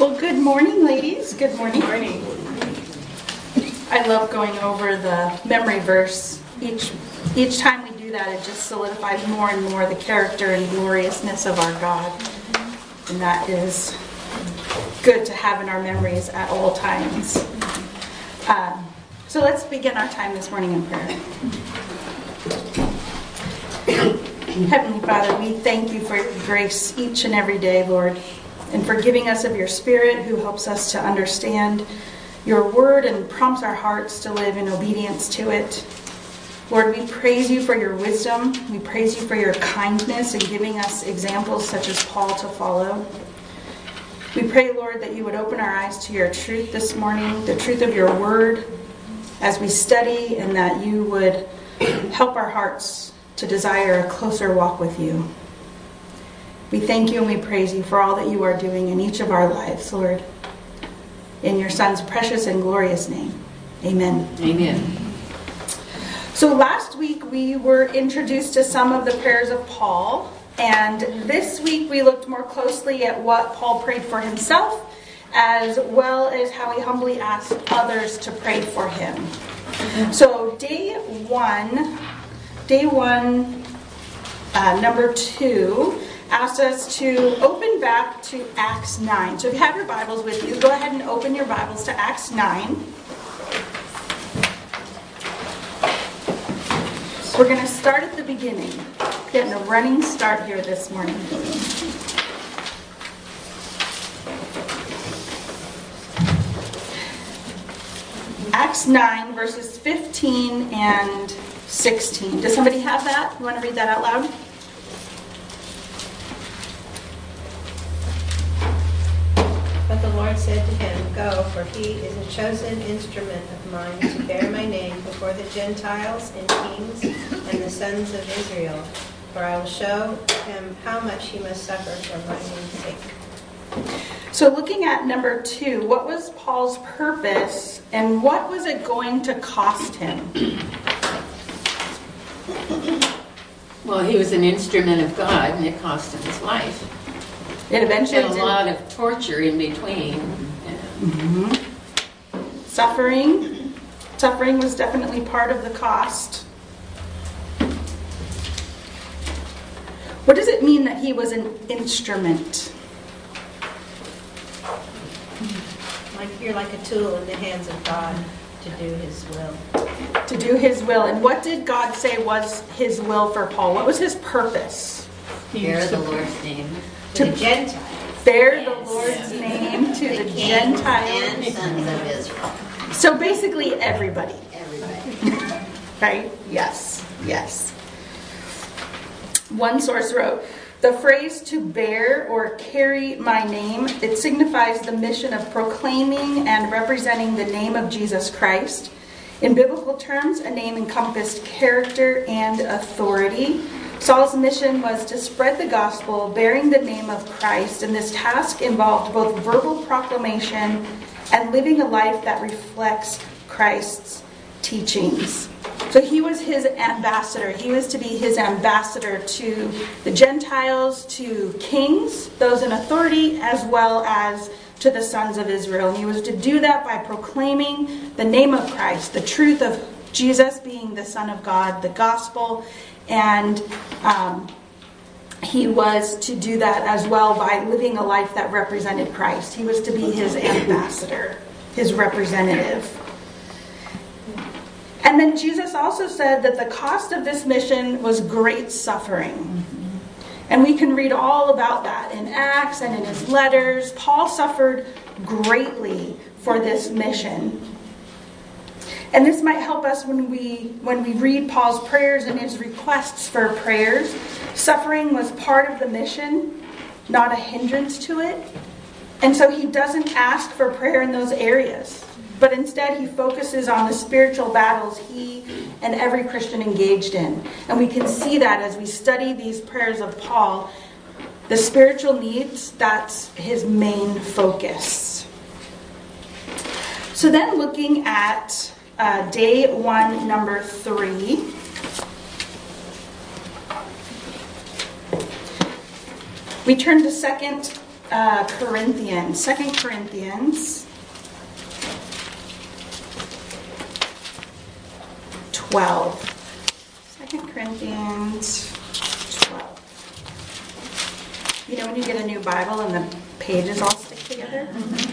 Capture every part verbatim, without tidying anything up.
Well, good morning, ladies. Good morning. Morning. I love going over the memory verse. Each each time we do that, it just solidifies more and more the character and gloriousness of our God. And that is good to have in our memories at all times. Um, so let's begin our time this morning in prayer. Heavenly Father, we thank you for your grace each and every day, Lord, and for giving us of your Spirit who helps us to understand your word and prompts our hearts to live in obedience to it. Lord, we praise you for your wisdom. We praise you for your kindness in giving us examples such as Paul to follow. We pray, Lord, that you would open our eyes to your truth this morning, the truth of your word as we study, and that you would help our hearts to desire a closer walk with you. We thank you and we praise you for all that you are doing in each of our lives, Lord. In your Son's precious and glorious name. Amen. Amen. So last week we were introduced to some of the prayers of Paul. And this week we looked more closely at what Paul prayed for himself, as well as how he humbly asked others to pray for him. So day one, day one, uh, number two, asked us to open back to Acts nine. So if you have your Bibles with you, go ahead and open your Bibles to Acts nine. We're going to start at the beginning. Getting a running start here this morning. Acts nine, verses fifteen and sixteen. Does somebody have that? You want to read that out loud? But the Lord said to him, "Go, for he is a chosen instrument of mine to bear my name before the Gentiles and kings and the sons of Israel. For I will show him how much he must suffer for my name's sake." So looking at number two, what was Paul's purpose and what was it going to cost him? Well, he was an instrument of God, and it cost him his life. It eventually And a did. lot of torture in between. Mm-hmm. Suffering. Suffering was definitely part of the cost. What does it mean that he was an instrument? Like you're like a tool in the hands of God to do his will. To do his will. And what did God say was his will for Paul? What was his purpose? Bear the Lord's name. To the Gentiles. Bear the Yes. Lord's Yeah. name to the, kings Gentiles. and sons of Israel. So basically everybody. Everybody. Right? Yes. Yes. One source wrote, "The phrase to bear or carry my name, it signifies the mission of proclaiming and representing the name of Jesus Christ. In biblical terms, a name encompassed character and authority. Saul's mission was to spread the gospel bearing the name of Christ, and this task involved both verbal proclamation and living a life that reflects Christ's teachings." So he was his ambassador. He was to be his ambassador to the Gentiles, to kings, those in authority, as well as to the sons of Israel. And he was to do that by proclaiming the name of Christ, the truth of Jesus being the Son of God, the gospel. And um, he was to do that as well by living a life that represented Christ. He was to be his ambassador, his representative. And then Jesus also said that the cost of this mission was great suffering. And we can read all about that in Acts and in his letters. Paul suffered greatly for this mission. And this might help us when we when we read Paul's prayers and his requests for prayers. Suffering was part of the mission, not a hindrance to it. And so he doesn't ask for prayer in those areas, but instead he focuses on the spiritual battles he and every Christian engaged in. And we can see that as we study these prayers of Paul. The spiritual needs, that's his main focus. So then looking at uh, day one, number three. We turn to Second uh, Corinthians, Second Corinthians twelve. Second Corinthians twelve. You know when you get a new Bible and the pages all stick together?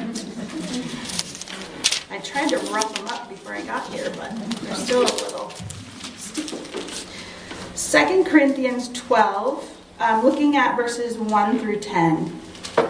I tried to rough them up before I got here, but they're still a little sticky. Second Corinthians twelve, um, looking at verses one through ten.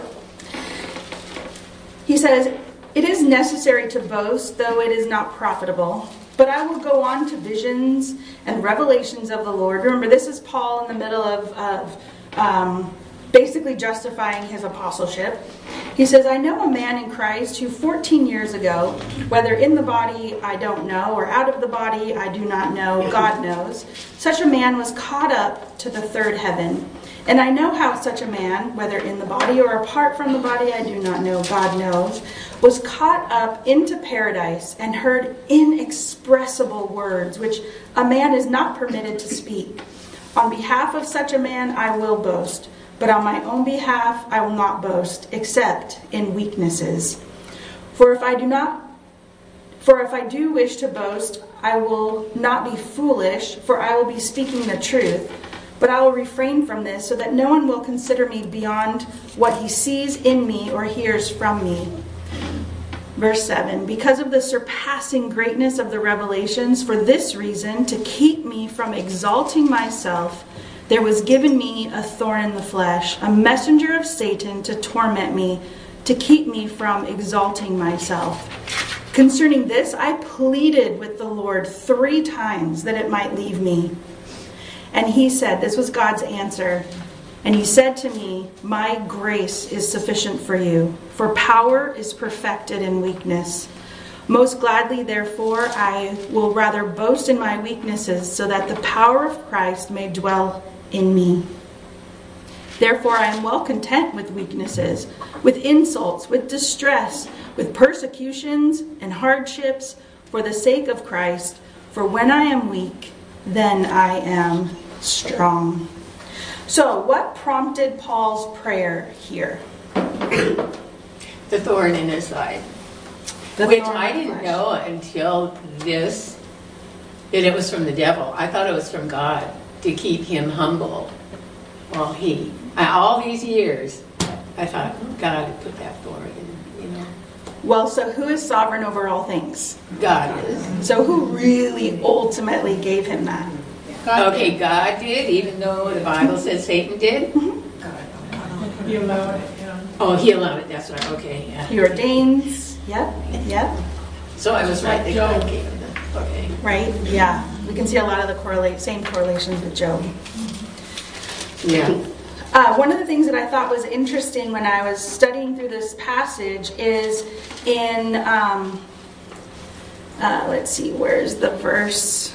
He says, "It is necessary to boast, though it is not profitable. But I will go on to visions and revelations of the Lord." Remember, this is Paul in the middle of, of um, basically justifying his apostleship. He says, "I know a man in Christ who fourteen years ago, whether in the body I don't know, or out of the body I do not know, God knows, such a man was caught up to the third heaven. And I know how such a man, whether in the body or apart from the body I do not know, God knows, was caught up into paradise and heard inexpressible words, which a man is not permitted to speak. On behalf of such a man I will boast, but on my own behalf I will not boast, except in weaknesses. For if I do not, for if I do wish to boast, I will not be foolish, for I will be speaking the truth. But I will refrain from this, so that no one will consider me beyond what he sees in me or hears from me." Verse seven, "Because of the surpassing greatness of the revelations, for this reason, to keep me from exalting myself, there was given me a thorn in the flesh, a messenger of Satan to torment me, to keep me from exalting myself. Concerning this, I pleaded with the Lord three times that it might leave me. And he said," this was God's answer, "and he said to me, my grace is sufficient for you, for power is perfected in weakness. Most gladly, therefore, I will rather boast in my weaknesses, so that the power of Christ may dwell in me. Therefore, I am well content with weaknesses, with insults, with distress, with persecutions and hardships, for the sake of Christ. For when I am weak, then I am strong." So, what prompted Paul's prayer here? The thorn in his side. The Which thorn I in the didn't flesh. know until this, that it was from the devil. I thought it was from God to keep him humble. Well, he, all these years, I thought God had put that thorn in, you know. Well, so who is sovereign over all things? God is. So who really ultimately gave him that? God okay, did. God did, even though the Bible says Satan did. He allowed it, yeah. Oh, he allowed it, that's right, okay, yeah. He ordains, yep, yep. So I was right that God gave him that, okay. Right, yeah. We can see a lot of the correlate, same correlations with Job. Yeah. Uh, one of the things that I thought was interesting when I was studying through this passage is in, um, uh, let's see, where's the verse?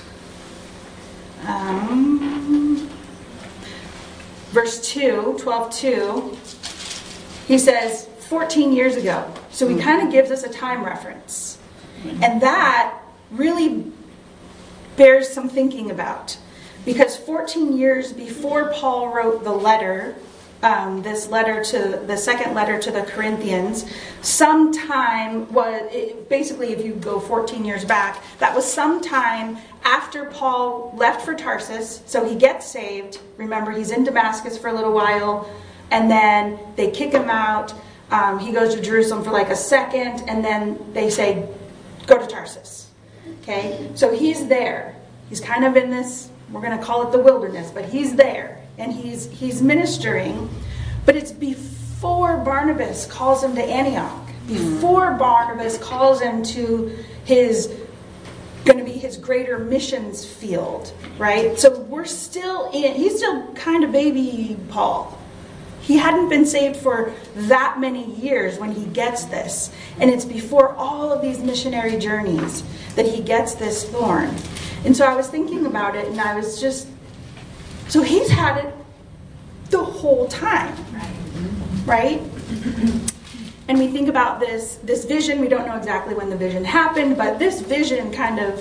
Um, verse two, twelve two, he says fourteen years ago. So he kind of gives us a time reference. And that really bears some thinking about. Because fourteen years before Paul wrote the letter, um, this letter to the second letter to the Corinthians, sometime was it, basically, if you go fourteen years back, that was sometime after Paul left for Tarsus. So he gets saved. Remember, he's in Damascus for a little while, and then they kick him out. Um, he goes to Jerusalem for like a second, and then they say, "Go to Tarsus." Okay, so he's there. He's kind of in this, we're going to call it the wilderness, but he's there and he's he's ministering. But it's before Barnabas calls him to Antioch, before Barnabas calls him to his going to be his greater missions field, right? So we're still in, he's still kind of baby Paul. He hadn't been saved for that many years when he gets this. And it's before all of these missionary journeys that he gets this thorn. And so I was thinking about it, and I was just, so he's had it the whole time, right? And we think about this, this vision. We don't know exactly when the vision happened, but this vision kind of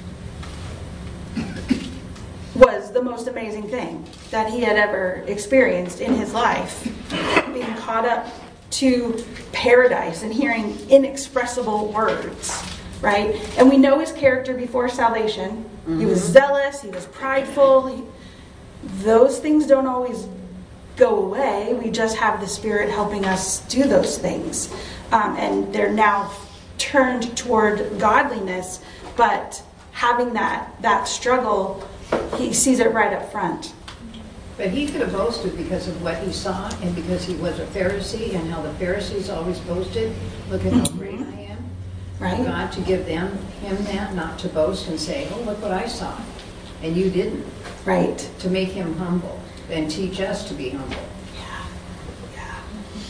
was the most amazing thing that he had ever experienced in his life. Being caught up to paradise and hearing inexpressible words, right? And we know his character before salvation. Mm-hmm. He was zealous, he was prideful. He, those things don't always go away. We just have the Spirit helping us do those things. Um, and they're now turned toward godliness, but having that, that struggle, he sees it right up front. But he could have boasted because of what he saw and because he was a Pharisee and how the Pharisees always boasted. Look at how great I am. Right. God to give them, him that, not to boast and say, oh, look what I saw. And you didn't. Right. To make him humble and teach us to be humble. Yeah. Yeah.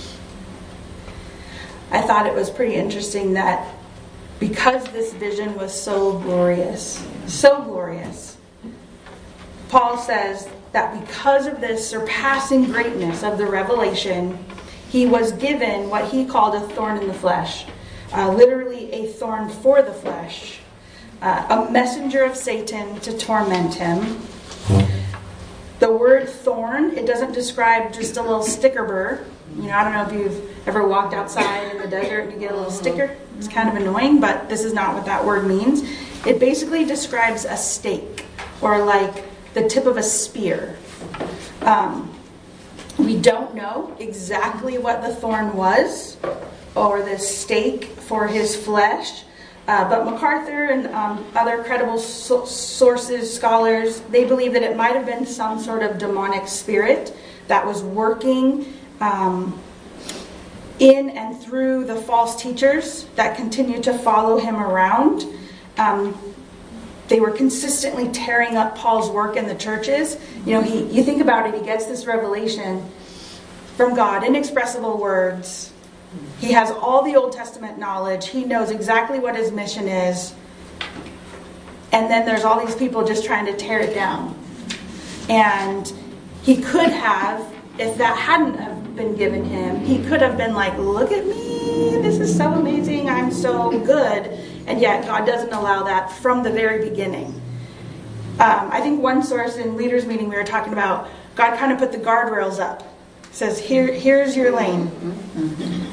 I thought it was pretty interesting that because this vision was so glorious, so glorious, Paul says that because of this surpassing greatness of the revelation, he was given what he called a thorn in the flesh, uh, literally a thorn for the flesh, uh, a messenger of Satan to torment him. The word thorn, it doesn't describe just a little sticker burr. You know, I don't know if you've ever walked outside in the desert and you get a little sticker. It's kind of annoying, but this is not what that word means. It basically describes a stake, or like the tip of a spear. Um, we don't know exactly what the thorn was, or the stake for his flesh. Uh, but MacArthur and um, other credible so- sources, scholars, they believe that it might have been some sort of demonic spirit that was working um, in and through the false teachers that continued to follow him around. Um, they were consistently tearing up Paul's work in the churches. You know, he you think about it, he gets this revelation from God, inexpressible words. He has all the Old Testament knowledge. He knows exactly what his mission is. And then there's all these people just trying to tear it down. And he could have, if that hadn't have been given him, he could have been like, look at me, this is so amazing, I'm so good. And yet God doesn't allow that from the very beginning. Um, I think one source in leaders meeting we were talking about, God kind of put the guardrails up. Says, here, here's your lane. Mm-hmm.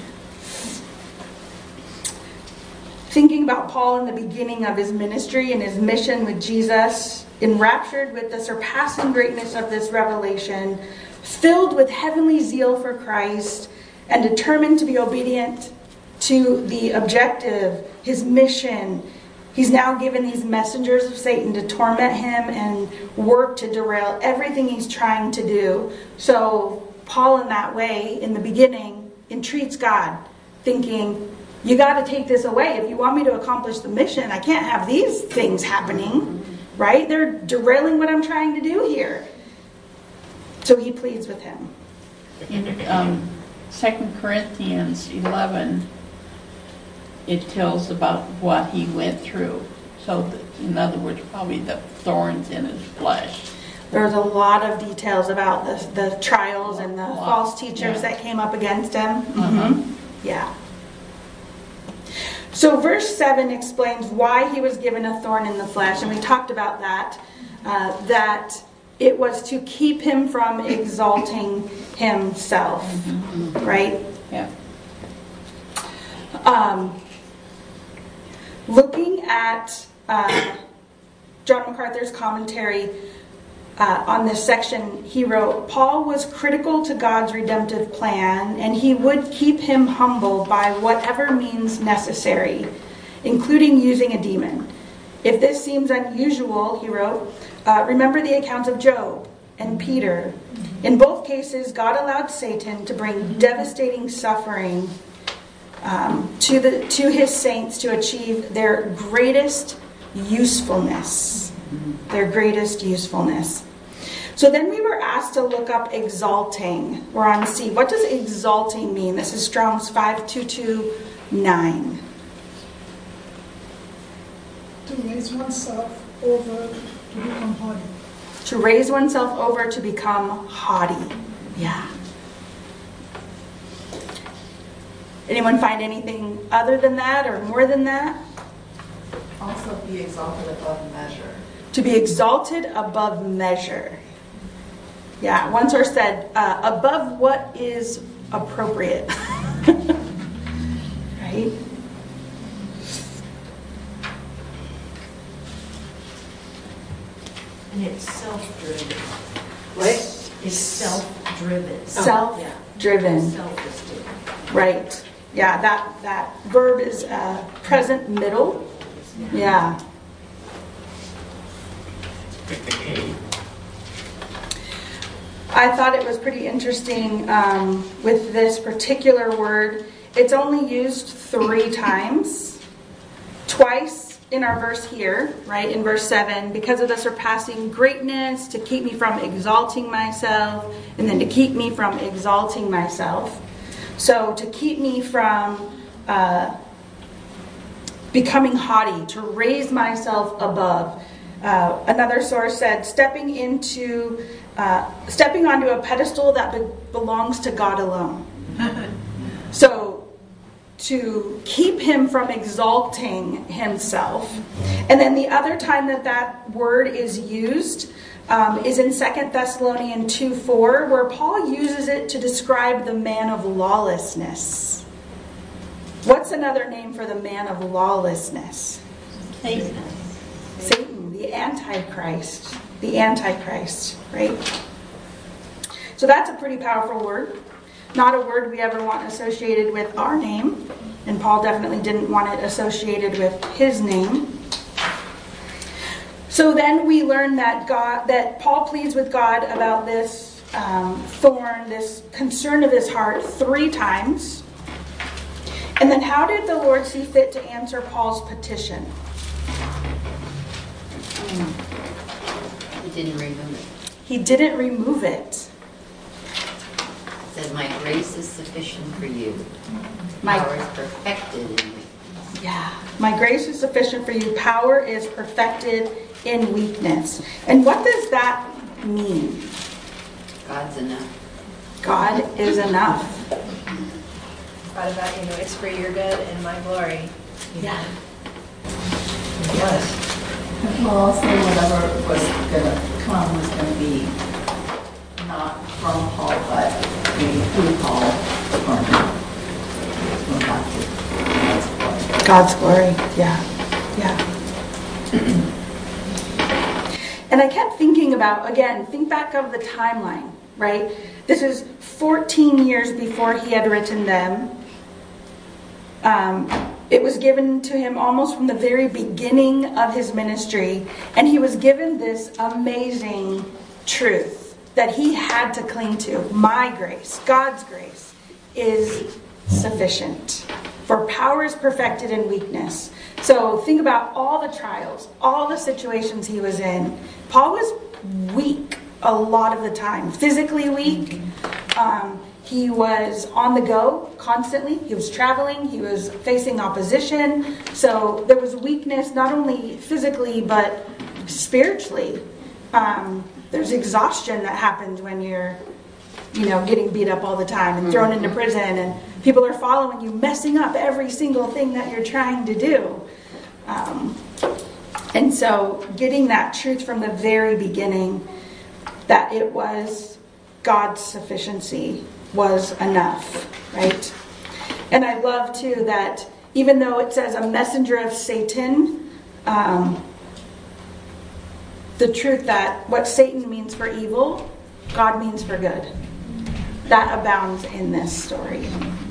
Thinking about Paul in the beginning of his ministry and his mission with Jesus, enraptured with the surpassing greatness of this revelation, filled with heavenly zeal for Christ, and determined to be obedient to the objective, his mission. He's now given these messengers of Satan to torment him and work to derail everything he's trying to do. So Paul, in that way, in the beginning, entreats God, thinking, you got to take this away. If you want me to accomplish the mission, I can't have these things happening, right? They're derailing what I'm trying to do here. So he pleads with him. In um, Second Corinthians eleven, it tells about what he went through. So, that, in other words, probably the thorns in his flesh. There's a lot of details about the, the trials and the false teachers yeah. that came up against him. Uh-huh. Mm-hmm. Yeah. So verse seven explains why he was given a thorn in the flesh, and we talked about that, uh, that it was to keep him from exalting himself, mm-hmm. right? Yeah. Um, looking at uh, John MacArthur's commentary uh, on this section, he wrote, Paul was critical to God's redemptive plan, and he would keep him humble by whatever means necessary, including using a demon. If this seems unusual, he wrote, uh, remember the accounts of Job and Peter. In both cases, God allowed Satan to bring devastating suffering um, to the to his saints to achieve their greatest usefulness. Their greatest usefulness. So then we were asked to look up exalting. We're on C. What does exalting mean? This is Strong's five two two nine. To raise oneself over to become haughty. To raise oneself over to become haughty. Yeah. Anyone find anything other than that or more than that? Also be exalted above measure. To be exalted above measure. Yeah, one source said, uh, above what is appropriate. Right? And it's self-driven. What? It's self-driven. Self-driven. Self-esteem. Right. Yeah, that, that verb is uh, present middle. Yeah. I thought it was pretty interesting um, with this particular word. It's only used three times. Twice in our verse here, right, in verse seven, because of the surpassing greatness, to keep me from exalting myself, and then to keep me from exalting myself. So to keep me from uh, becoming haughty, to raise myself above. Uh, another source said, stepping into, uh, stepping onto a pedestal that be- belongs to God alone. So to keep him from exalting himself. And then the other time that that word is used um, is in Second Thessalonians two four, where Paul uses it to describe the man of lawlessness. What's another name for the man of lawlessness? Satan. Satan, the Antichrist. The Antichrist, right? So that's a pretty powerful word. Not a word we ever want associated with our name. And Paul definitely didn't want it associated with his name. So then we learn that God, that Paul pleads with God about this um, thorn, this concern of his heart three times. And then how did the Lord see fit to answer Paul's petition? He didn't remove it. He didn't remove it. He said, my grace is sufficient for you. My- Power is perfected in me. Yeah. My grace is sufficient for you. Power is perfected in weakness. And what does that mean? God's enough. God is enough. Thought about, you know, it's for your good and my glory. Yeah. Yes. Well, also whatever was going to come was going to be not from Paul, but maybe through Paul, or from God to God's glory. Yeah. Yeah. And I kept thinking about, again, think back of the timeline, right? This is fourteen years before he had written them. Um, it was given to him almost from the very beginning of his ministry. And he was given this amazing truth that he had to cling to. My grace, God's grace, is sufficient. For power is perfected in weakness. So think about all the trials, all the situations he was in. Paul was weak a lot of the time. Physically weak. Um, he was on the go constantly. He was traveling. He was facing opposition. So there was weakness not only physically but spiritually. Um, there's exhaustion that happens when you're, you know, getting beat up all the time and thrown into prison, and people are following you, messing up every single thing that you're trying to do. Um, and so getting that truth from the very beginning, that it was God's sufficiency was enough, right? And I love too that even though it says a messenger of Satan, um, the truth that what Satan means for evil, God means for good. That abounds in this story.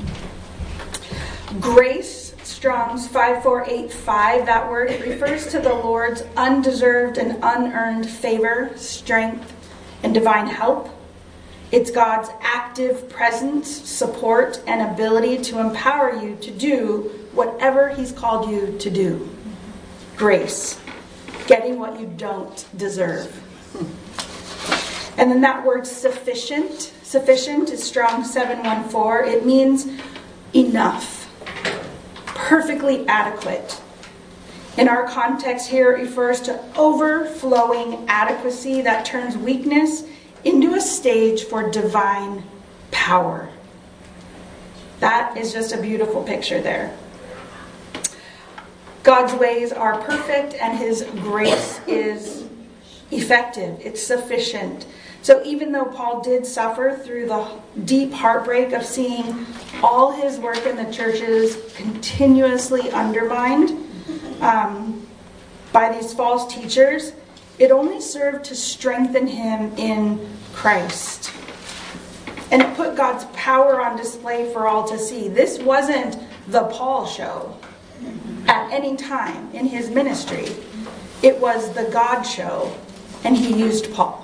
Grace, Strong's five four eight five, that word, it refers to the Lord's undeserved and unearned favor, strength, and divine help. It's God's active presence, support, and ability to empower you to do whatever He's called you to do. Grace, getting what you don't deserve. And then that word sufficient, sufficient is Strong seven one four. It means enough, perfectly adequate. In our context here, it refers to overflowing adequacy that turns weakness into a stage for divine power. That is just a beautiful picture there. God's ways are perfect and His grace is effective. It's sufficient. So even though Paul did suffer through the deep heartbreak of seeing all his work in the churches continuously undermined um, by these false teachers, it only served to strengthen him in Christ. And it put God's power on display for all to see. This wasn't the Paul show at any time in his ministry. It was the God show, and he used Paul.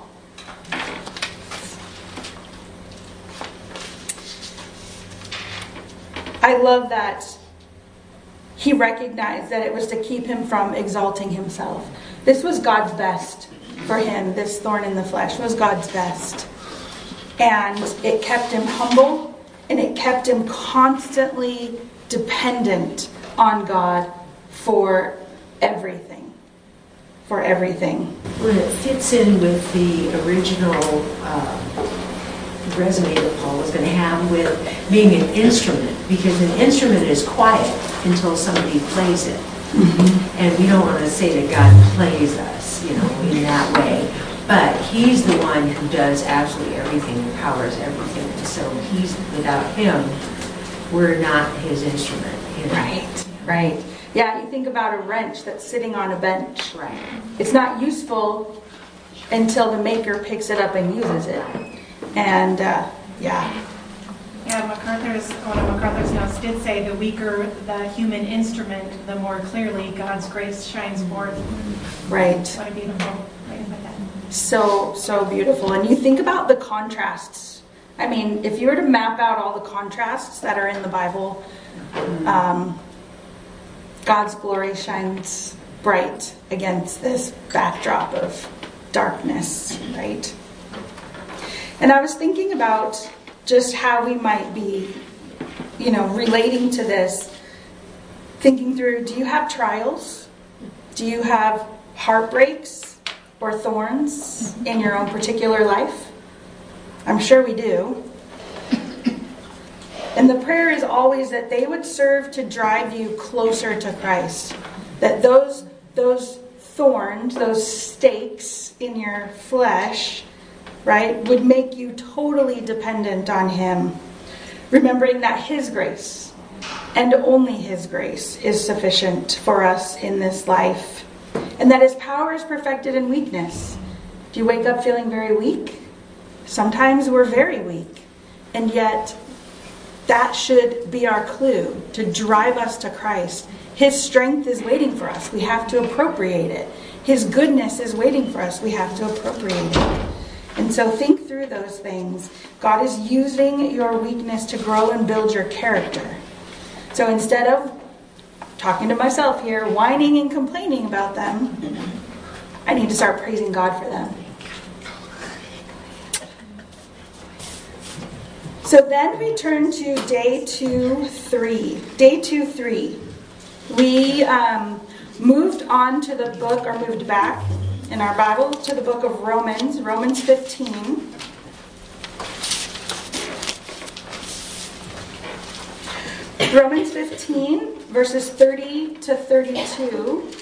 I love that he recognized that it was to keep him from exalting himself. This was God's best for him. This thorn in the flesh was God's best. And it kept him humble, and it kept him constantly dependent on God for everything. For everything. Well, it fits in with the original uh, resume that Paul was going to have with being an instrument, because an instrument is quiet until somebody plays it. Mm-hmm. And we don't want to say that God plays us, you know, in that way. But he's the one who does absolutely everything, empowers everything. And so he's, without him, we're not his instrument. You know? Right, right. Yeah, you think about a wrench that's sitting on a bench. Right. It's not useful until the maker picks it up and uses it. And, uh, yeah. Yeah, MacArthur's, one of MacArthur's notes did say the weaker the human instrument, the more clearly God's grace shines forth. Right. What a beautiful way to put that. So, so beautiful. And you think about the contrasts. I mean, if you were to map out all the contrasts that are in the Bible, um, God's glory shines bright against this backdrop of darkness, right? And I was thinking about just how we might be, you know, relating to this, thinking through, do you have trials? Do you have heartbreaks or thorns in your own particular life? I'm sure we do. And the prayer is always that they would serve to drive you closer to Christ. That those, those thorns, those stakes in your flesh, right, would make you totally dependent on Him. Remembering that His grace, and only His grace, is sufficient for us in this life. And that His power is perfected in weakness. Do you wake up feeling very weak? Sometimes we're very weak. And yet, that should be our clue to drive us to Christ. His strength is waiting for us. We have to appropriate it. His goodness is waiting for us. We have to appropriate it. And so think through those things. God is using your weakness to grow and build your character. So instead of talking to myself here, whining and complaining about them, I need to start praising God for them. So then we turn to day two, three. Day two, three. We um, moved on to the book, or moved back in our Bible to the book of Romans, Romans fifteen. Romans fifteen, verses thirty to thirty-two.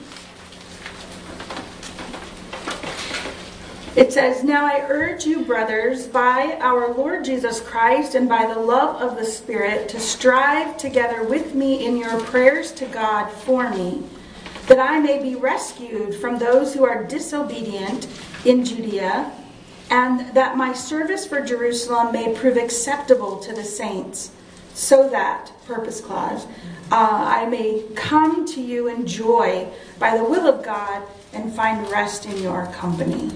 It says, "Now I urge you, brothers, by our Lord Jesus Christ and by the love of the Spirit, to strive together with me in your prayers to God for me, that I may be rescued from those who are disobedient in Judea, and that my service for Jerusalem may prove acceptable to the saints, so that," purpose clause, uh, "I may come to you in joy by the will of God and find rest in your company."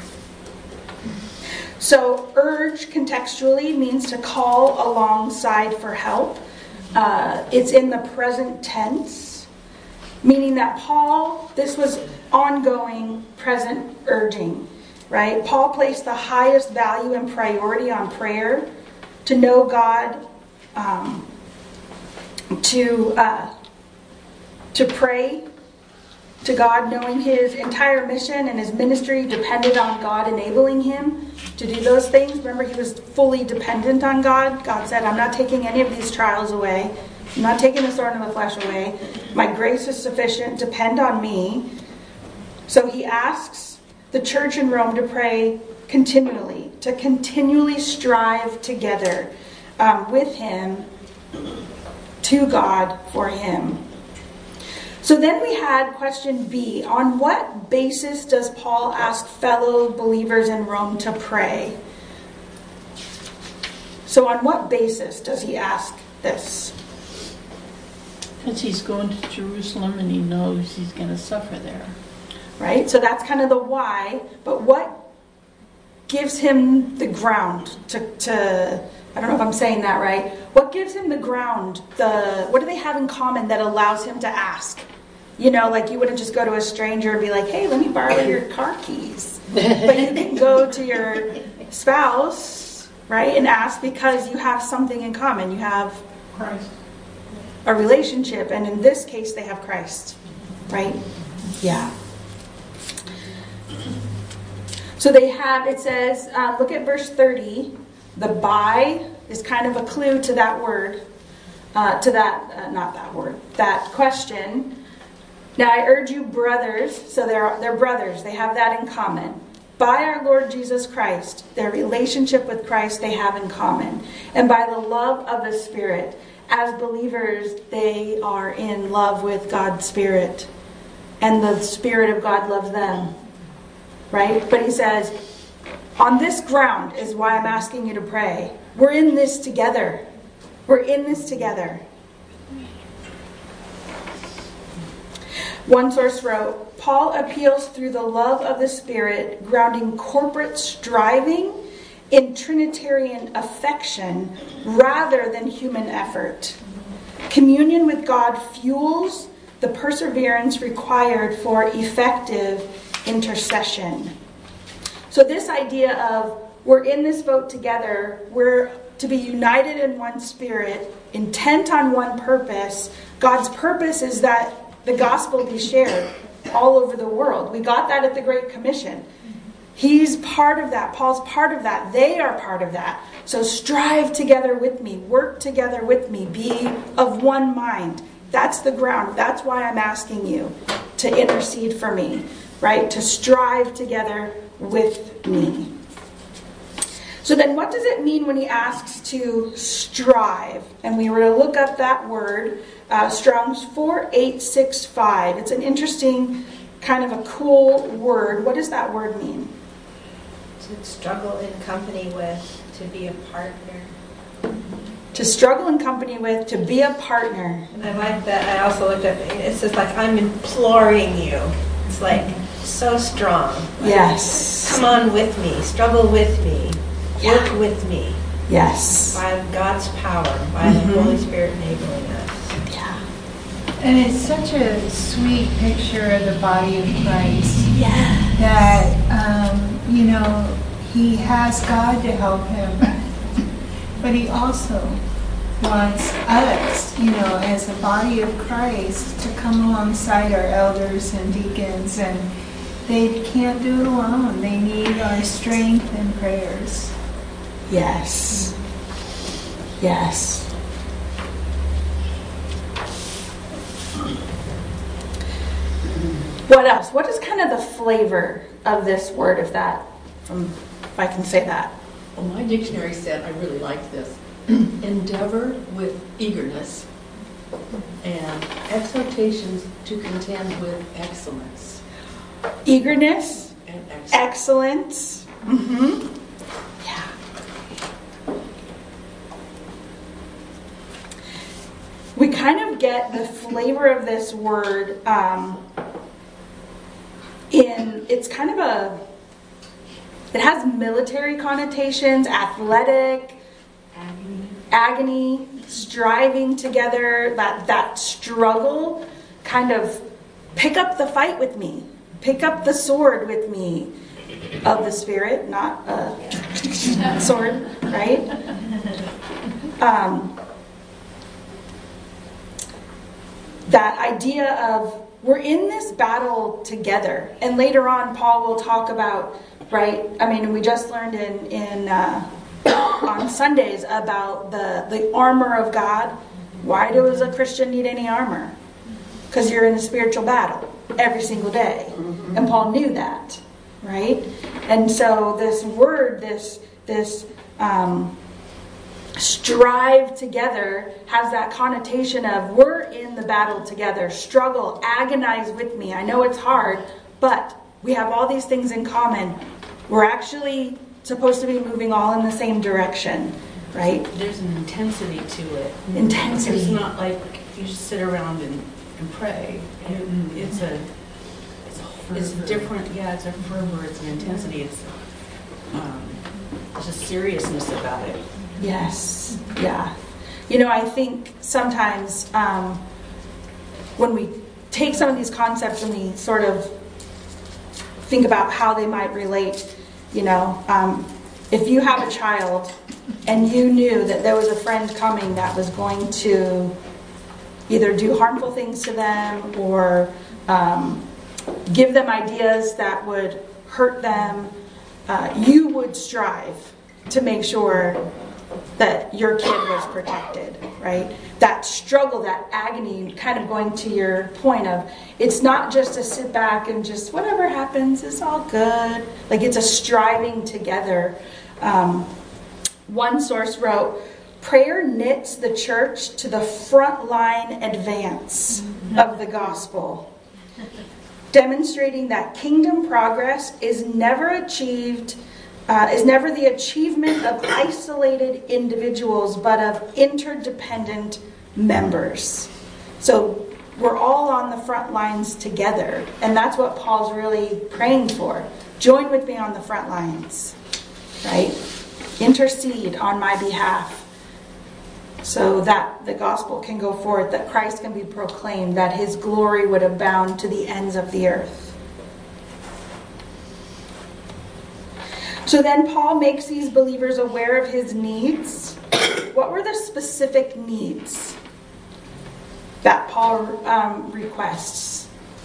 So, urge contextually means to call alongside for help. Uh, it's in the present tense, meaning that Paul, this was ongoing present urging, right? Paul placed the highest value and priority on prayer, to know God, um, to uh, to pray to God, knowing his entire mission and his ministry depended on God enabling him to do those things. Remember, he was fully dependent on God. God said, "I'm not taking any of these trials away. I'm not taking the thorn of the flesh away. My grace is sufficient. Depend on me." So he asks the church in Rome to pray continually, to continually strive together um, with him, to God, for him. So then we had question B. On what basis does Paul ask fellow believers in Rome to pray? So on what basis does he ask this? Because he's going to Jerusalem and he knows he's going to suffer there. Right? So that's kind of the why. But what gives him the ground to, to, I don't know if I'm saying that right. What gives him the ground? The what do they have in common that allows him to ask? You know, like you wouldn't just go to a stranger and be like, hey, let me borrow your car keys. But you can go to your spouse, right, and ask because you have something in common. You have Christ. A relationship, and in this case, they have Christ, right? Yeah. So they have, it says, uh, look at verse thirty. The by is kind of a clue to that word, uh, to that, uh, not that word, that question. Now I urge you, brothers, so they're, they're brothers, they have that in common. By our Lord Jesus Christ, their relationship with Christ they have in common. And by the love of the Spirit, as believers, they are in love with God's Spirit. And the Spirit of God loves them. Right? But he says, on this ground is why I'm asking you to pray. We're in this together. We're in this together. One source wrote, Paul appeals through the love of the Spirit, grounding corporate striving in Trinitarian affection rather than human effort. Communion with God fuels the perseverance required for effective intercession. So this idea of we're in this boat together, we're to be united in one spirit, intent on one purpose. God's purpose is that the gospel be shared all over the world. We got that at the Great Commission. He's part of that. Paul's part of that. They are part of that. So strive together with me. Work together with me. Be of one mind. That's the ground. That's why I'm asking you to intercede for me. Right? To strive together with me. So then what does it mean when he asks to strive? And we were to look up that word. Uh, Strong's four eight six five. It's an interesting, kind of a cool word. What does that word mean? To struggle in company with, to be a partner. To struggle in company with, to be a partner. And I like that. I also looked up, it's just like, I'm imploring you. It's like, so strong. Like, yes. Come on with me. Struggle with me. Yeah. Work with me. Yes. By God's power. By Mm-hmm. the Holy Spirit enabling us. Yeah. And it's such a sweet picture of the body of Christ. Yeah. That, um, you know, he has God to help him. But he also wants us, you know, as a body of Christ, to come alongside our elders and deacons, and they can't do it alone. They need our strength and prayers. Yes. Yes. What else? What is kind of the flavor of this word, if that, um, if I can say that? Well, my dictionary said, I really liked this, endeavor with eagerness and exhortations to contend with excellence. Eagerness And excellence. Excellence. Mm-hmm. Yeah. We kind of get the flavor of this word um, in, it's kind of a, it has military connotations, athletic, Agony. agony, striving together, that, that struggle, kind of pick up the fight with me. Pick up the sword with me of the Spirit, not a sword, right? Um, that idea of we're in this battle together. And later on, Paul will talk about, right? I mean, we just learned in, in uh, on Sundays about the, the armor of God. Why does a Christian need any armor? Because you're in a spiritual battle every single day. And Paul knew that. right? And so this word, this this um, strive together has that connotation of we're in the battle together. Struggle, agonize with me. I know it's hard, but we have all these things in common. We're actually supposed to be moving all in the same direction, right? There's an intensity to it. Intensity. It's not like you just sit around and, and pray. It, it's a it's a it's different. Yeah, it's a fervor. It's an intensity. It's um, there's a seriousness about it. Yes. Yeah. You know, I think sometimes um, when we take some of these concepts and we sort of think about how they might relate, you know, um, if you have a child and you knew that there was a friend coming that was going to either do harmful things to them or um, give them ideas that would hurt them, uh, you would strive to make sure that your kid was protected, right? That struggle, that agony, kind of going to your point of, it's not just to sit back and just, whatever happens, it's all good. Like, it's a striving together. Um, one source wrote, prayer knits the church to the front line advance of the gospel, demonstrating that kingdom progress is never achieved Uh, is never the achievement of isolated individuals, but of interdependent members. So we're all on the front lines together, and that's what Paul's really praying for. Join with me on the front lines, right? Intercede on my behalf so that the gospel can go forth, that Christ can be proclaimed, that his glory would abound to the ends of the earth. So then Paul makes these believers aware of his needs. What were the specific needs that Paul um, requests?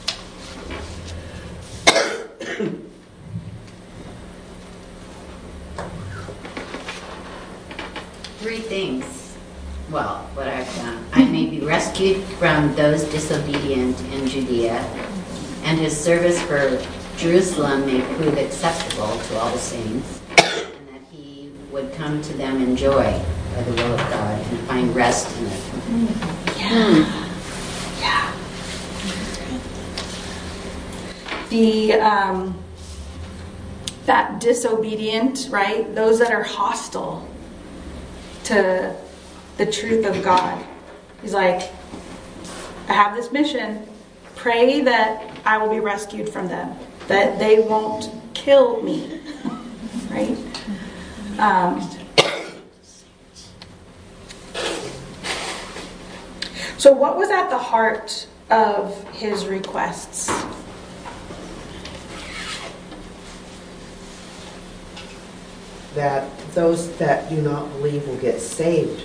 Three things. Well, what I've done. I may be rescued from those disobedient in Judea, and his service for Jerusalem may prove acceptable to all the saints, and that he would come to them in joy by the will of God and find rest in it. Yeah. Yeah. The, um, that disobedient, right? Those that are hostile to the truth of God. He's like, I have this mission. Pray that I will be rescued from them, that they won't kill me, right? Um, so what was at the heart of his requests? That those that do not believe will get saved.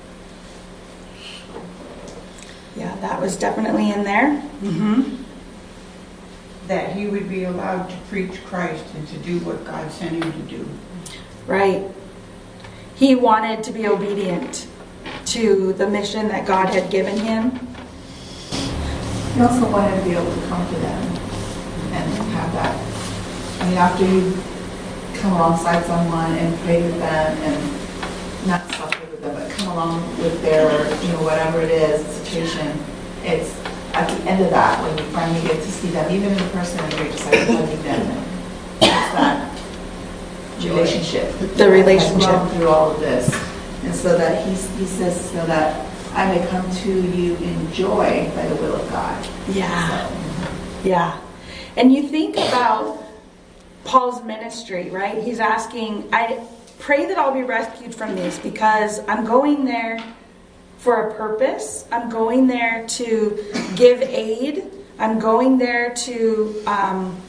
Yeah, that was definitely in there. Mm-hmm. That he would be allowed to preach Christ and to do what God sent him to do. Right. He wanted to be obedient to the mission that God had given him. He also wanted to be able to come to them and have that. I mean, after you come alongside someone and pray with them and not suffer with them, but come along with their, you know, whatever it is, situation, it's at the end of that, when you finally get to see them, even in person, and you're just like hugging them, and it's that relationship. The relationship. Has gone through all of this. And so that he, he says, so that I may come to you in joy by the will of God. Yeah. So. Yeah. And you think about Paul's ministry, right? He's asking, I pray that I'll be rescued from this because I'm going there for a purpose. I'm going there to give aid. I'm going there to um,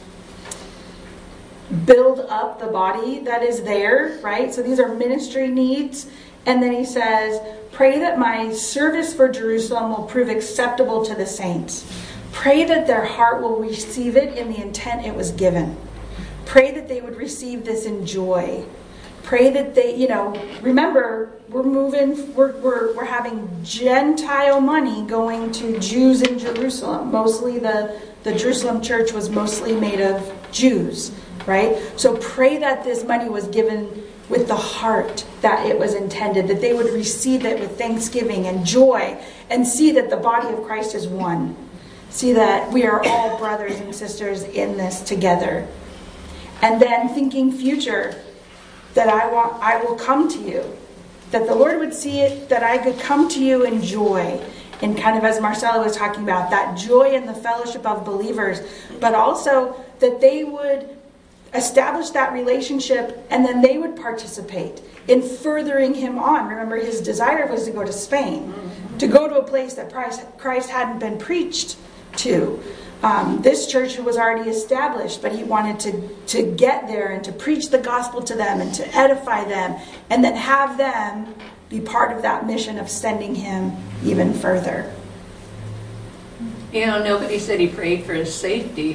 build up the body that is there, right? So these are ministry needs. And then he says, pray that my service for Jerusalem will prove acceptable to the saints. Pray that their heart will receive it in the intent it was given. Pray that they would receive this in joy. Pray that they, you know, remember, we're moving, we're, we're, we're having Gentile money going to Jews in Jerusalem. Mostly the, the Jerusalem church was mostly made of Jews, right? So pray that this money was given with the heart that it was intended, that they would receive it with thanksgiving and joy, and see that the body of Christ is one. See that we are all brothers and sisters in this together. And then thinking future, that I want, I will come to you. That the Lord would see it, that I could come to you in joy. And kind of as Marcella was talking about, that joy in the fellowship of believers. But also that they would establish that relationship, and then they would participate in furthering him on. Remember, his desire was to go to Spain. To go to a place that Christ, Christ hadn't been preached to. Um, this church was already established, but he wanted to, to get there and to preach the gospel to them and to edify them, and then have them be part of that mission of sending him even further. You know, nobody said he prayed for his safety.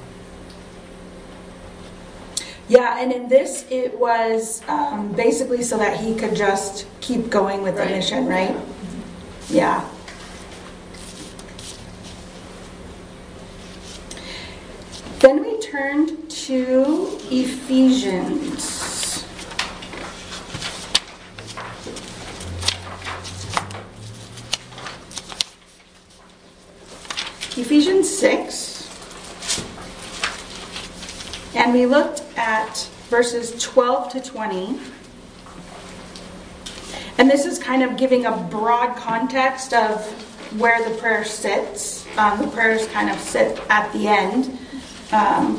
Yeah, and in this it was um, basically so that he could just keep going with Right. the mission, right? Yeah. Then we turned to Ephesians. Ephesians six. And we looked at verses twelve to twenty. And this is kind of giving a broad context of where the prayer sits. Um, the prayers kind of sit at the end. Um,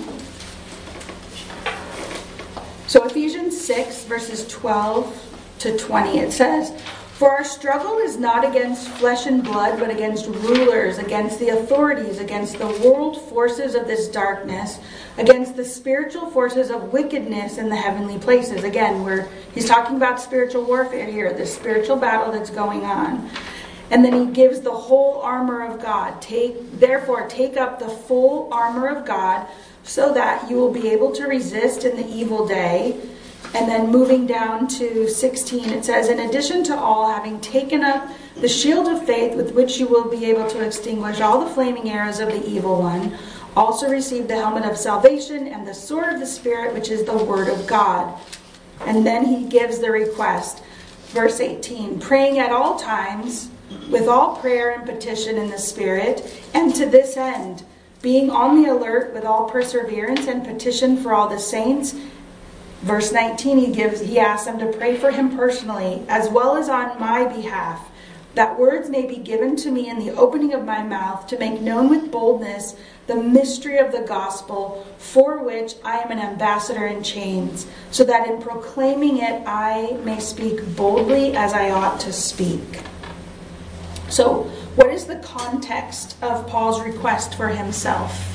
so Ephesians six, verses twelve to twenty, it says, "For our struggle is not against flesh and blood, but against rulers, against the authorities, against the world forces of this darkness, against the spiritual forces of wickedness in the heavenly places." Again, we're, he's talking about spiritual warfare here, this spiritual battle that's going on. And then he gives the whole armor of God. Take, therefore, take up the full armor of God so that you will be able to resist in the evil day. And then moving down to sixteen, it says, "In addition to all, having taken up the shield of faith with which you will be able to extinguish all the flaming arrows of the evil one, also receive the helmet of salvation and the sword of the Spirit, which is the word of God." And then he gives the request. Verse eighteen, "Praying at all times with all prayer and petition in the Spirit, and to this end, being on the alert with all perseverance and petition for all the saints." Verse nineteen, he gives, he asks them to pray for him personally, as well as on my behalf, that words may be given to me in the opening of my mouth to make known with boldness the mystery of the gospel, for which I am an ambassador in chains, so that in proclaiming it I may speak boldly as I ought to speak. So, what is the context of Paul's request for himself?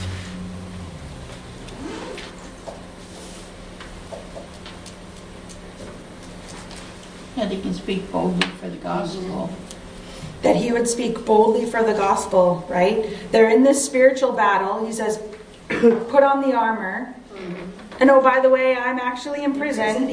That he can speak boldly for the gospel. That he would speak boldly for the gospel, right? They're in this spiritual battle. He says, put on the armor. And oh, by the way, I'm actually in prison.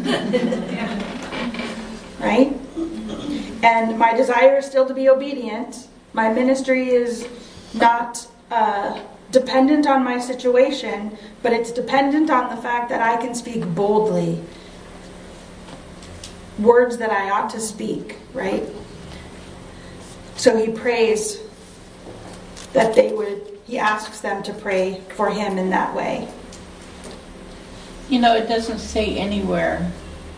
Right? And my desire is still to be obedient. My ministry is not uh, dependent on my situation, but it's dependent on the fact that I can speak boldly. Words that I ought to speak, right? So he prays that they would, he asks them to pray for him in that way. You know, it doesn't say anywhere.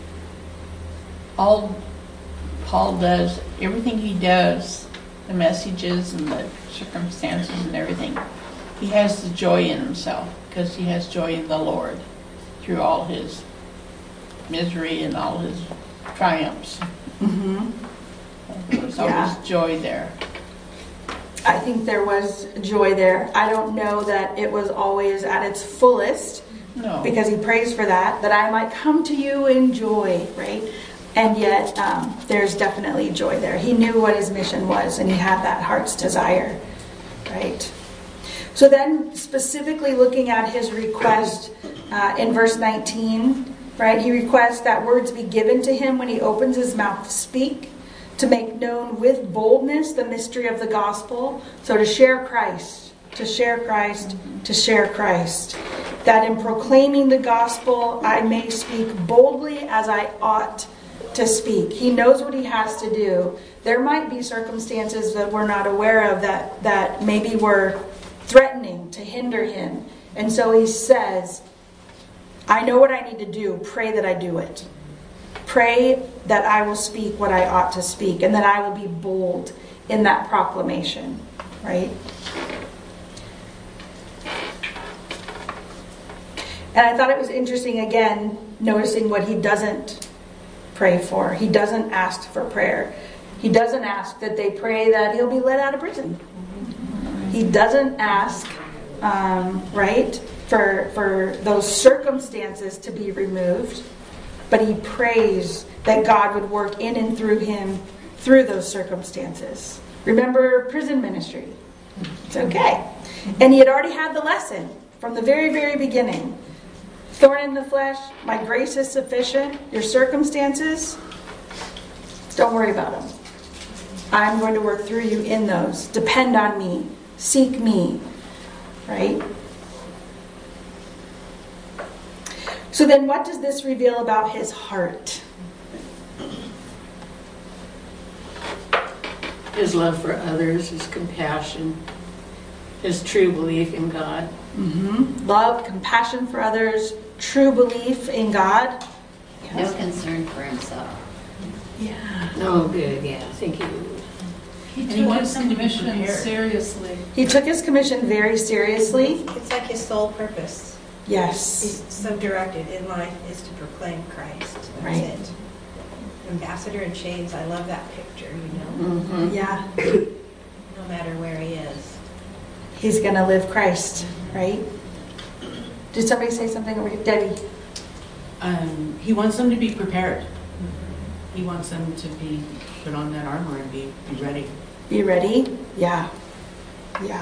All Paul does, everything he does, the messages and the circumstances and everything, he has the joy in himself because he has joy in the Lord through all his misery and all his triumphs. Mm-hmm. There's always Yeah. joy there. I think there was joy there. I don't know that it was always at its fullest, No. because he prays for that, that I might come to you in joy, right? And yet, um, there's definitely joy there. He knew what his mission was, and he had that heart's desire, right? So then, specifically looking at his request uh, in verse nineteen, right? He requests that words be given to him when he opens his mouth to speak, to make known with boldness the mystery of the gospel. So to share Christ, to share Christ, to share Christ. That in proclaiming the gospel, I may speak boldly as I ought to speak. He knows what he has to do. There might be circumstances that we're not aware of that, that maybe were threatening to hinder him. And so he says, I know what I need to do. Pray that I do it. Pray that I will speak what I ought to speak and that I will be bold in that proclamation, right? And I thought it was interesting, again, noticing what he doesn't pray for. He doesn't ask for prayer. He doesn't ask that they pray that he'll be let out of prison. He doesn't ask, um, right, for, for those circumstances to be removed. But he prays that God would work in and through him through those circumstances. Remember prison ministry. It's okay. And he had already had the lesson from the very, very beginning. Thorn in the flesh, my grace is sufficient. Your circumstances, don't worry about them. I'm going to work through you in those. Depend on me. Seek me. Right? So then what does this reveal about his heart? His love for others, his compassion, his true belief in God. Mm-hmm. Love, compassion for others, true belief in God. Yes. No concern for himself. Yeah. Oh, good. Yeah. Thank you. He took he his commission seriously. He took his commission very seriously. It's like his sole purpose. Yes. He's so directed in life is to proclaim Christ. That's right. it. Ambassador in chains. I love that picture, you know. Mm-hmm. Yeah. No matter where he is. He's going to live Christ, right? Did somebody say something over here? Debbie? Um, he wants them to be prepared. He wants them to be put on that armor and be, be ready. Be ready? Yeah. Yeah.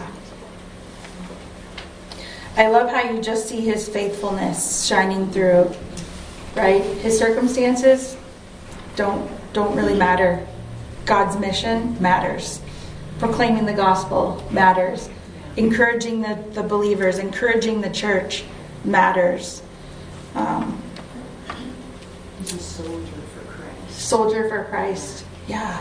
I love how you just see his faithfulness shining through, right? His circumstances don't don't really matter. God's mission matters. Proclaiming the gospel matters. Encouraging the, the believers, encouraging the church matters. Um, He's a soldier for Christ. Soldier for Christ. Yeah.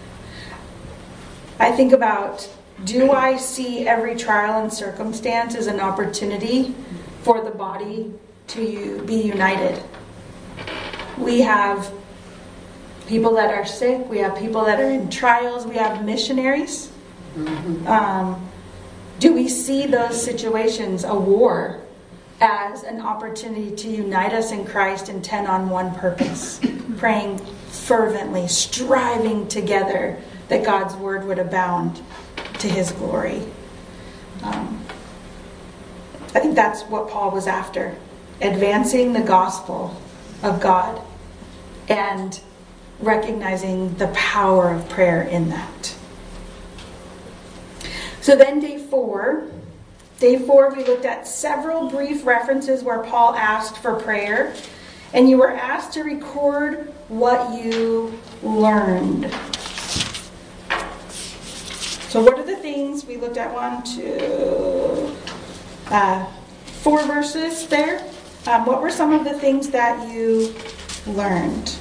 I think about, do I see every trial and circumstance as an opportunity for the body to be united? We have people that are sick. We have people that are in trials. We have missionaries. Mm-hmm. Um, do we see those situations, a war, as an opportunity to unite us in Christ intent on one purpose? Praying fervently, striving together that God's word would abound to his glory. Um, I think that's what Paul was after. Advancing the gospel of God and recognizing the power of prayer in that. So then day four. Day four, we looked at several brief references where Paul asked for prayer. And you were asked to record what you learned. So what are the things we looked at? One, two, uh, four verses there. Um, what were some of the things that you learned?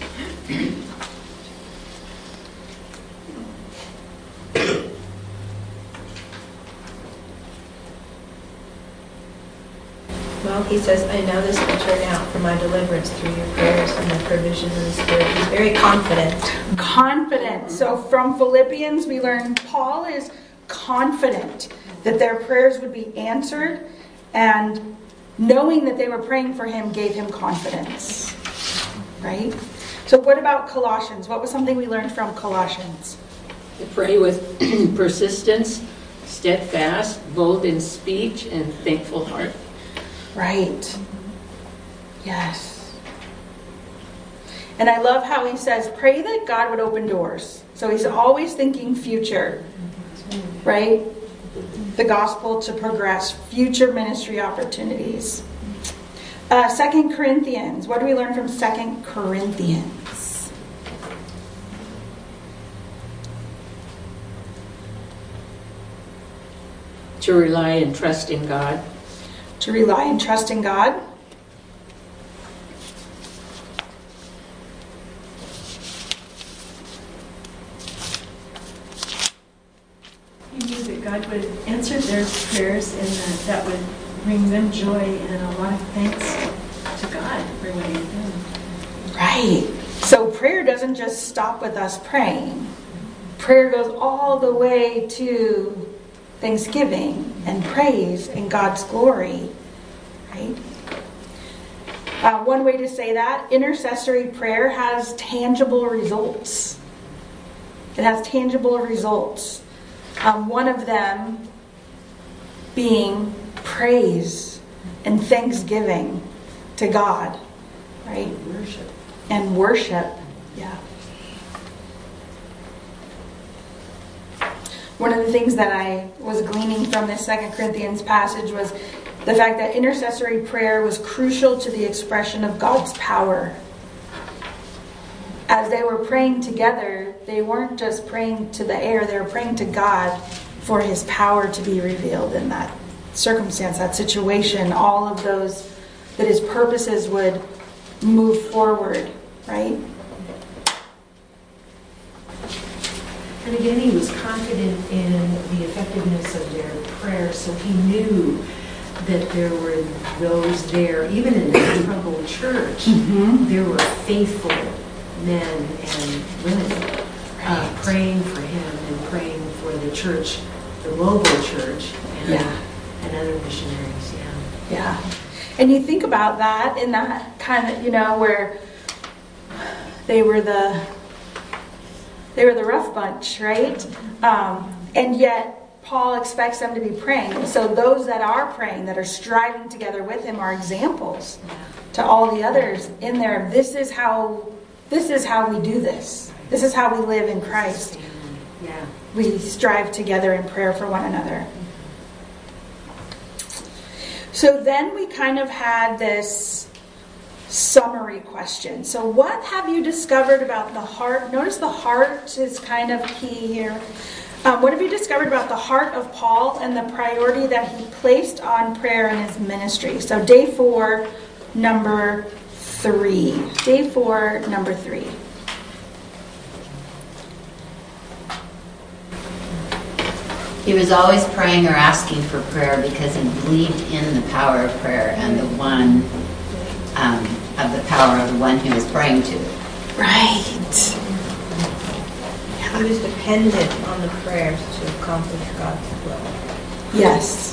Well, he says, I know this will turn out for my deliverance through your prayers and the provision of the Spirit. He's very confident. Confident. So from Philippians, we learn Paul is confident that their prayers would be answered, and knowing that they were praying for him gave him confidence. Right? So what about Colossians? What was something we learned from Colossians? To pray with persistence, steadfast, bold in speech, and thankful heart. Right. Yes. And I love how he says, pray that God would open doors. So he's always thinking future. Right? The gospel to progress, future ministry opportunities. Uh, Second Corinthians. What do we learn from Second Corinthians? To rely and trust in God. To rely and trust in God. He knew that God would answer their prayers and that that would bring them joy and a lot of thanks to God for what He's done. Right. So prayer doesn't just stop with us praying. Prayer goes all the way to thanksgiving and praise and God's glory. Right? Uh, one way to say that, intercessory prayer has tangible results. It has tangible results. Um, one of them being praise and thanksgiving to God, right? Worship. And worship, yeah. One of the things that I was gleaning from this Second Corinthians passage was the fact that intercessory prayer was crucial to the expression of God's power. As they were praying together, they weren't just praying to the air, they were praying to God for His power to be revealed in that circumstance, that situation, all of those, that His purposes would move forward, right? And again, he was confident in the effectiveness of their prayer, so he knew that there were those there, even in the troubled church, mm-hmm. there were faithful men and women uh, praying for him and praying for the church, the global church, and, yeah. and other missionaries. Yeah. Yeah. And you think about that in that kind of, you know, where they were the they were the rough bunch, right? Um, and yet Paul expects them to be praying. So those that are praying, that are striving together with him, are examples to all the others in there. This is how this is how we do this. This is how we live in Christ. Yeah. We strive together in prayer for one another. So then we kind of had this summary question. So what have you discovered about the heart? Notice the heart is kind of key here. Um, what have you discovered about the heart of Paul and the priority that he placed on prayer in his ministry? So day four, number three. Day four, number three. He was always praying or asking for prayer because he believed in the power of prayer and the one um, of the power of the one he was praying to. Right. He was dependent on the prayers to accomplish God's will. Yes.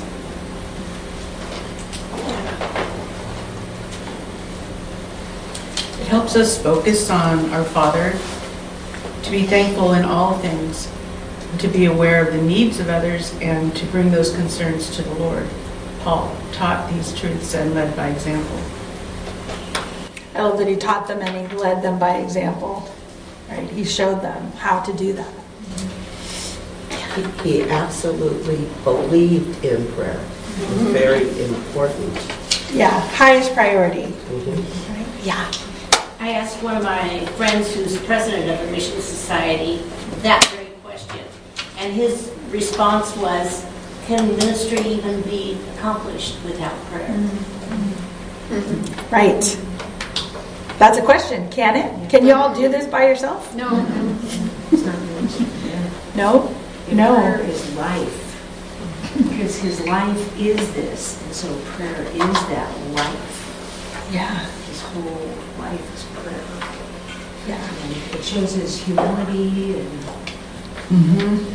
It helps us focus on our Father, to be thankful in all things, to be aware of the needs of others, and to bring those concerns to the Lord. Paul taught these truths and led by example. I love that he taught them and he led them by example. Right? He showed them how to do that. He, he absolutely believed in prayer. It was very important. Yeah, highest priority. Mm-hmm. Right? Yeah. I asked one of my friends who's president of the Mission Society that very question. And his response was, can ministry even be accomplished without prayer? Mm-hmm. Mm-hmm. Right. That's a question. Can it? Can you all do this by yourself? No. It's not really. Yeah. No? And No. prayer is life. Because his life is this. And so prayer is that life. Yeah. His whole life is prayer. Yeah. And it shows his humility and Mm-hmm.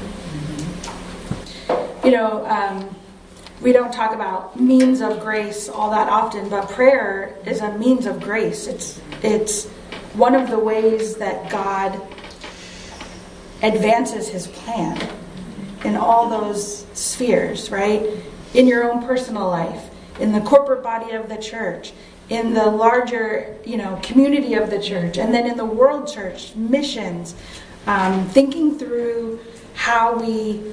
You know, um, we don't talk about means of grace all that often, but prayer is a means of grace. It's it's one of the ways that God advances His plan in all those spheres, right? In your own personal life, in the corporate body of the church, in the larger, you know, community of the church, and then in the world church, missions, um, thinking through how we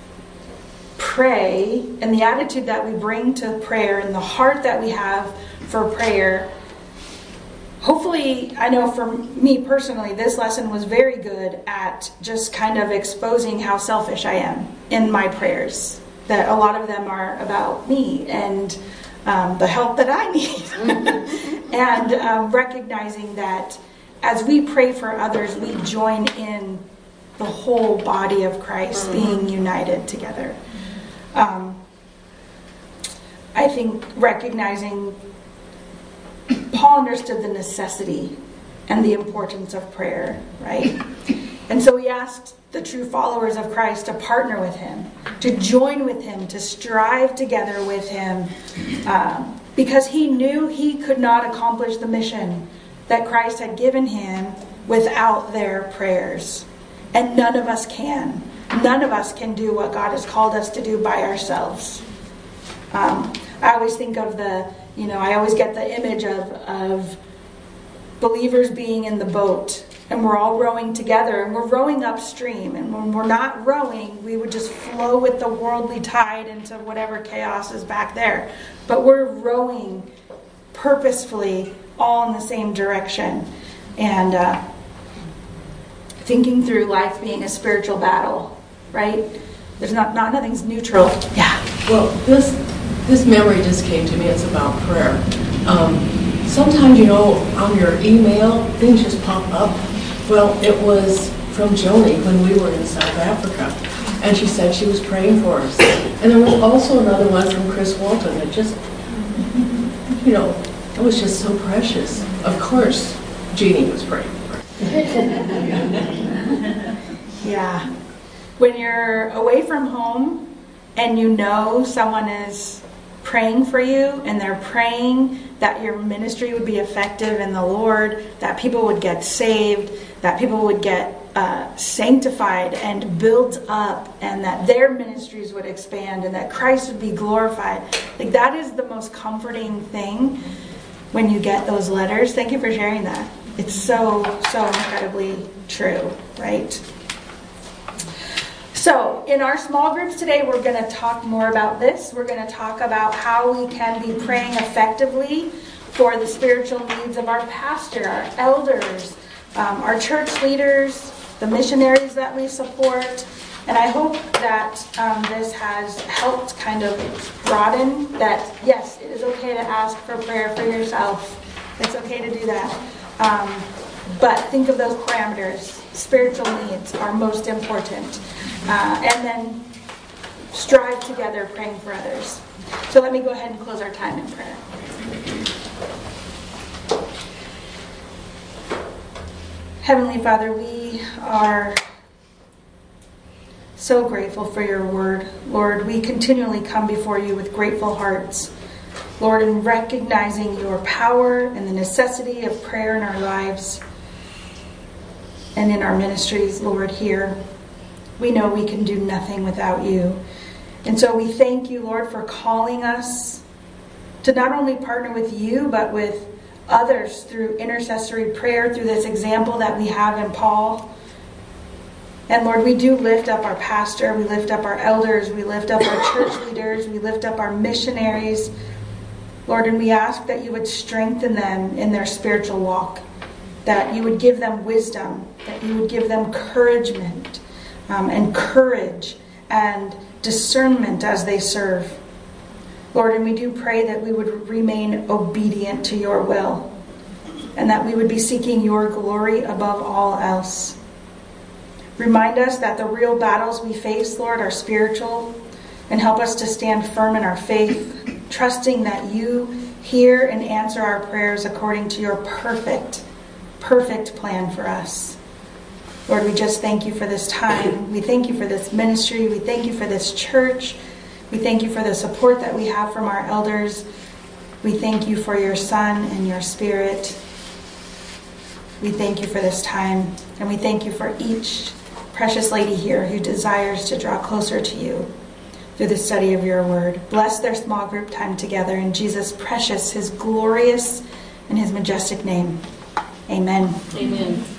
pray and the attitude that we bring to prayer and the heart that we have for prayer. Hopefully, I know for me personally, this lesson was very good at just kind of exposing how selfish I am in my prayers. That a lot of them are about me and um, the help that I need. and um, recognizing that as we pray for others, we join in the whole body of Christ being united together. Um, I think recognizing Paul understood the necessity and the importance of prayer, right? And so he asked the true followers of Christ to partner with him, to join with him, to strive together with him, um, because he knew he could not accomplish the mission that Christ had given him without their prayers. And none of us can. None of us can do what God has called us to do by ourselves. Um, I always think of the, you know, I always get the image of, of believers being in the boat, and we're all rowing together, and we're rowing upstream. And when we're not rowing, we would just flow with the worldly tide into whatever chaos is back there. But we're rowing purposefully all in the same direction. And uh, thinking through life being a spiritual battle, right? There's not, not nothing's neutral. Yeah. Well, this this memory just came to me. It's about prayer. Um, sometimes, you know, on your email, things just pop up. Well, it was from Joni when we were in South Africa, and she said she was praying for us. And there was also another one from Chris Walton that just, you know, it was just so precious. Of course, Jeannie was praying for us. Yeah. When you're away from home and you know someone is praying for you and they're praying that your ministry would be effective in the Lord, that people would get saved, that people would get uh, sanctified and built up, and that their ministries would expand and that Christ would be glorified. Like, that is the most comforting thing when you get those letters. Thank you for sharing that. It's so, so incredibly true, right? So, in our small groups today, we're going to talk more about this. We're going to talk about how we can be praying effectively for the spiritual needs of our pastor, our elders, um, our church leaders, the missionaries that we support. And I hope that um, this has helped kind of broaden that, yes, it is okay to ask for prayer for yourself. It's okay to do that. Um, but think of those parameters. Spiritual needs are most important. Uh, and then strive together praying for others. So let me go ahead and close our time in prayer. Heavenly Father, we are so grateful for your word. Lord, we continually come before you with grateful hearts. Lord, in recognizing your power and the necessity of prayer in our lives and in our ministries, Lord, here. We know we can do nothing without you. And so we thank you, Lord, for calling us to not only partner with you, but with others through intercessory prayer, through this example that we have in Paul. And Lord, we do lift up our pastor, we lift up our elders, we lift up our church leaders, we lift up our missionaries, Lord, and we ask that you would strengthen them in their spiritual walk, that you would give them wisdom, that you would give them encouragement, Um, and courage and discernment as they serve. Lord, and we do pray that we would remain obedient to your will and that we would be seeking your glory above all else. Remind us that the real battles we face, Lord, are spiritual, and help us to stand firm in our faith, trusting that you hear and answer our prayers according to your perfect, perfect plan for us. Lord, we just thank you for this time. We thank you for this ministry. We thank you for this church. We thank you for the support that we have from our elders. We thank you for your Son and your Spirit. We thank you for this time. And we thank you for each precious lady here who desires to draw closer to you through the study of your word. Bless their small group time together in Jesus' precious, his glorious, and his majestic name. Amen. Amen.